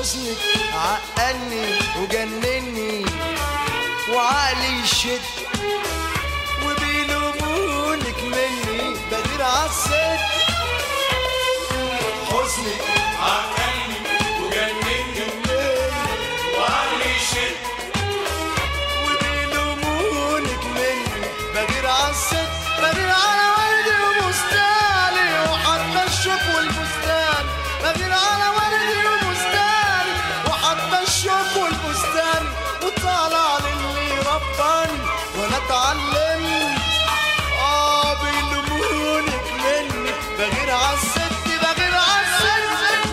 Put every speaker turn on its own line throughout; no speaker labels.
حزنك عقلني وجنني وعقلي يشد وبيلومونك مني بغير عالست.
حزنك عقلني وجنني وعقلي يشد
وبيلومونك مني بغير عالست. بغير على وردي وبستاني وحتى الشوك والبستان. بغير على وردي وبستاني وحتى الشوك والبستان. وطالع للي رباني وانا اتعلمت بيلومونك مني بغير عالست. بغير عالست.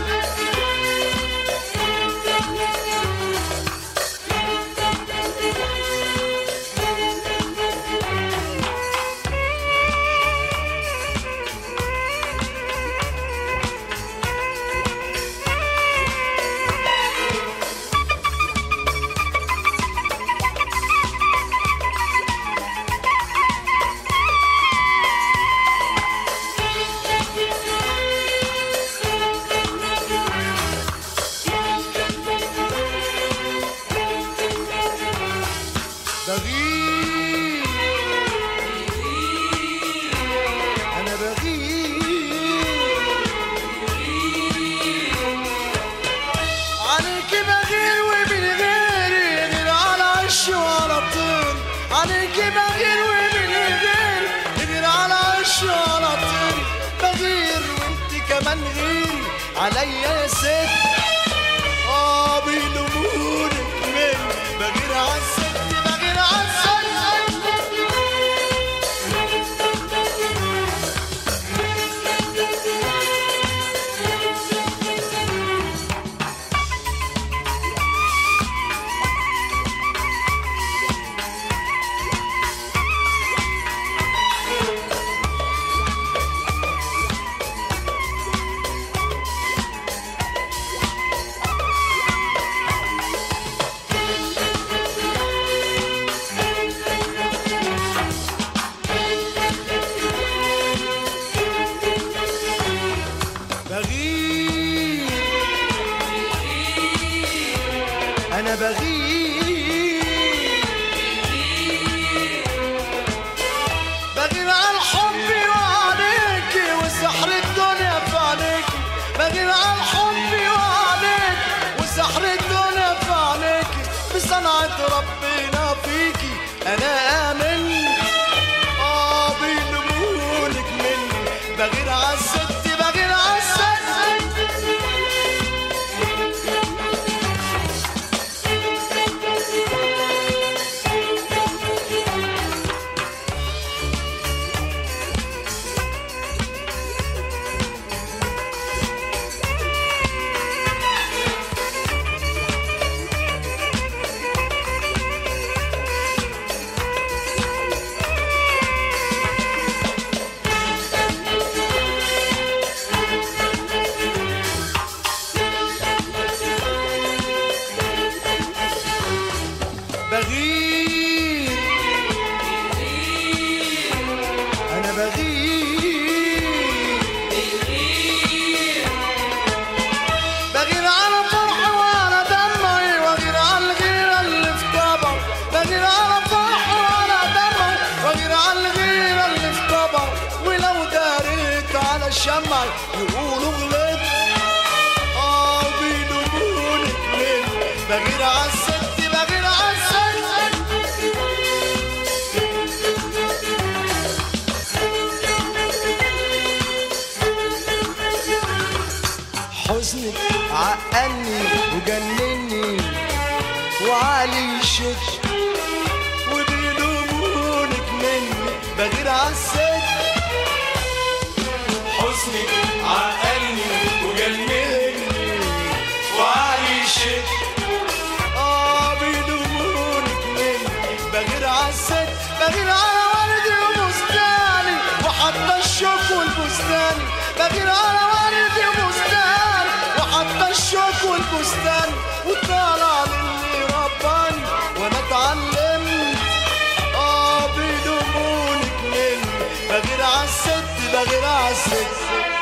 بغير أنا بغير عليكي بغير ومن غيري غير على عش وعلى طين. عليكي بغير ومن غيري غير على عش وعلى طين. بغير وانت كمان غيري عليا يا ست. بيلومونك مني بغير عالست. أنا بغير بغير على حبي وعليكي وسحر الدنيا في عينيكي. بغير على حبي وعليكي وسحر الدنيا في عينيكي. بصنعة ربنا فيكي أنا آمنت بيلومونك مني بغير عالست. بغير عالست. بغير أنا بغير بغير على فرحي وعلى دمعي وغير على الغيرة اللي في طبعي. بغير على فرحي وعلى دمعي وغير على الغيرة اللي في طبعي. ولو داريت على شمعي يقولوا غلط بيلومونك مني بغير عالست. بغير عالست. حزنك عقلني وجنني وعقلي يشد وبيلومونك مني بغير عالست.
حزنك عقلني وجنني وعقلي يشد
بيلومونك مني بغير عالست. بغير على وردي وبستاني وحتى الشوك والبستان. بغير على وردي وبستاني وحتى الشوك والبستان. وطالع للي رباني وانا اتعلمت بيلومونك مني بغير عالست. بغير عالست.